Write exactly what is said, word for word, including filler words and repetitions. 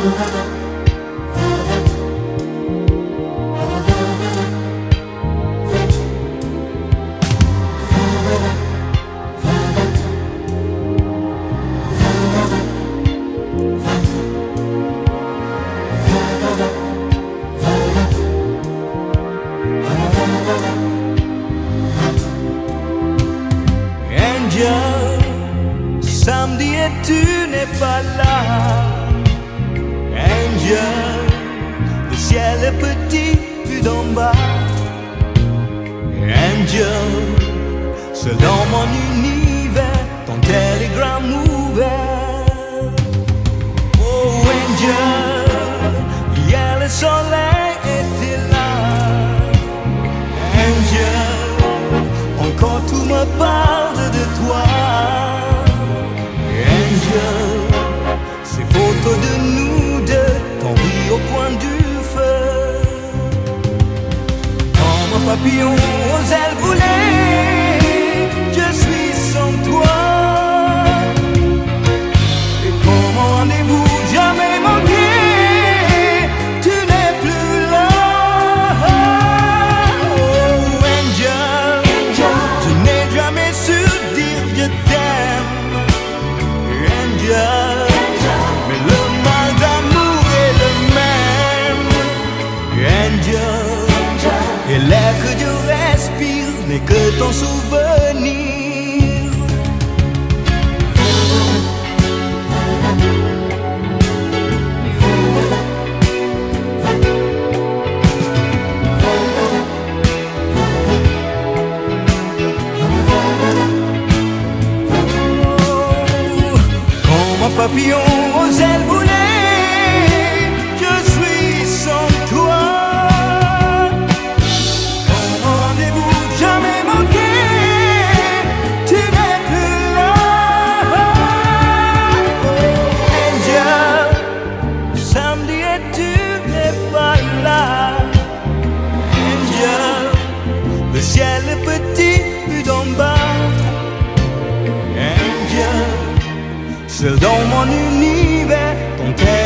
Samedi et tu n'es pas là. Angel, le ciel est petit vu d'en bas. Angel, seul dans mon univers, ton télégramme ouvert. Oh Angel, hier le soleil était là. Angel, encore tout me parle de toi. Ces photos de nous deux, ton riz au coin du feu. Comme un papillon aux ailes volées, je suis sans toi. Et comme un rendez-vous jamais manqué, tu n'es plus là. Oh Angel, je n'ai jamais su dire je t'aime. Angel, mais le mal d'amour est le même. Angel, et l'air que je respire n'est que ton souvenir. Papillon aux ailes volées, je suis sans toi. Comme un rendez-vous jamais manqué, tu n'es plus là. Oh, Angel, samedi et tu n'es pas là. Angel, le ciel est petit vu d'en bas. Angel, seul dans mon univers, ton